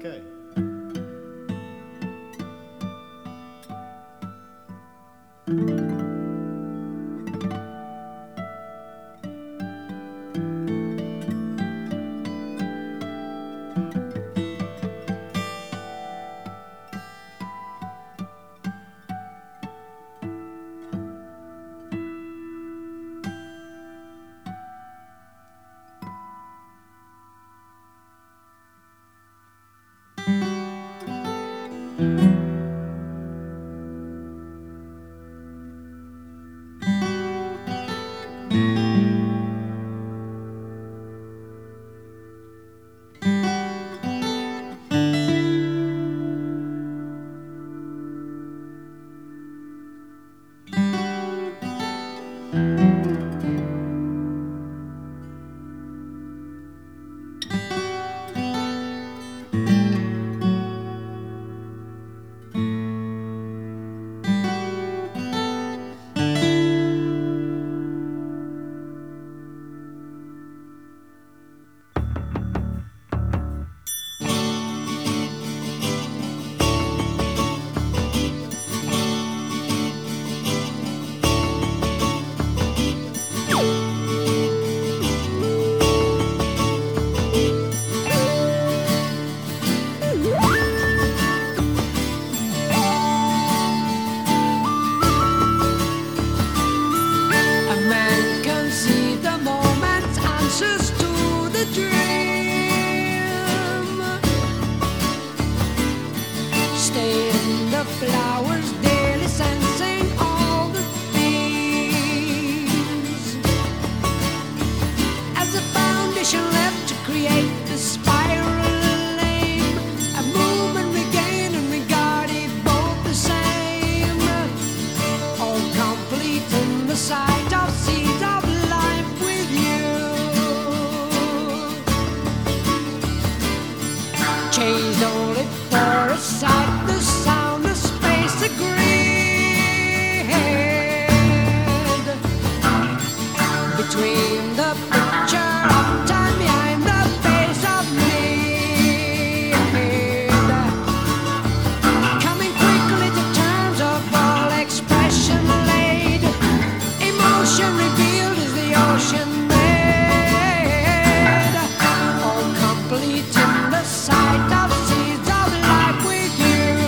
Okay. A man can see the moment's answers to the dream. Stay in the flowers daily, sensing all the themes. As a foundation left to create the spiral aim, a movement regained and regarded both the same. All complete in the sight of seeds of life with you. Changed only for a sight, the sound, the space agreed. Between the picture of time behind the face of need. Coming quickly to terms of all expression laid. Emotion revealed is the ocean made. All complete in the sight of seeds of life with you.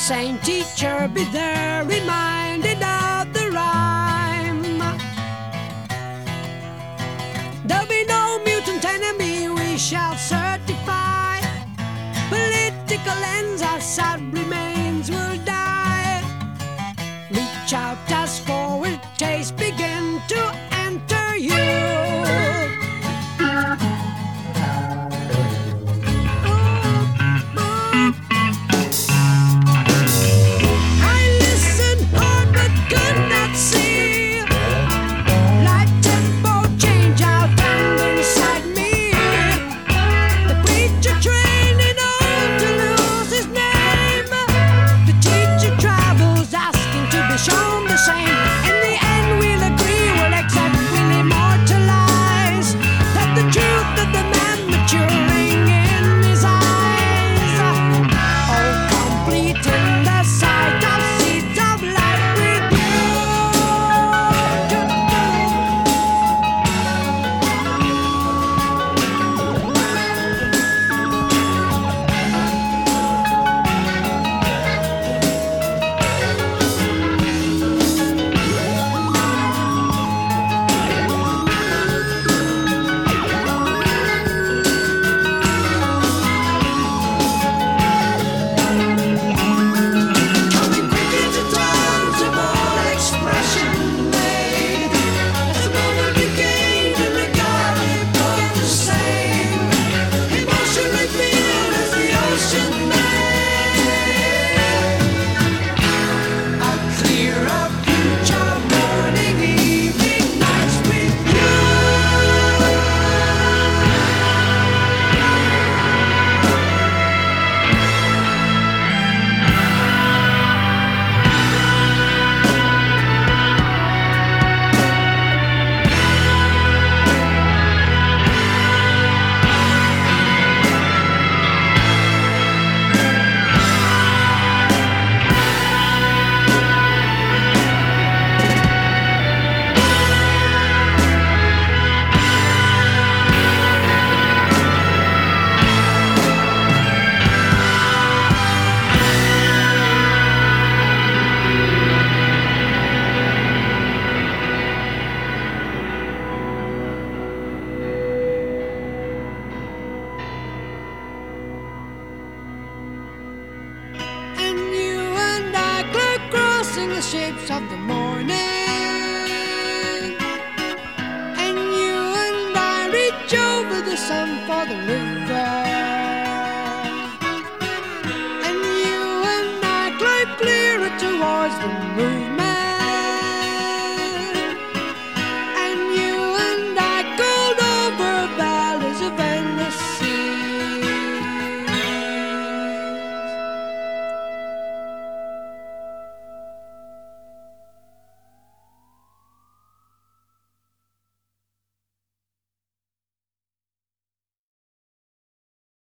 same teacher be there, reminded of the rhyme. There'll be no mutant enemy we shall certify. Political ends, our sad remains will die. Reach out as forward taste begin to enter you. Shown the same. In the end, we'll agree, we'll accept, we'll immortalize that the truth of the man maturing in his eyes. Oh, complete in the sight of seeds of light with you. The shapes of the morning, and you and I reach over the sun for the river, and you and I glide clearer towards the movement.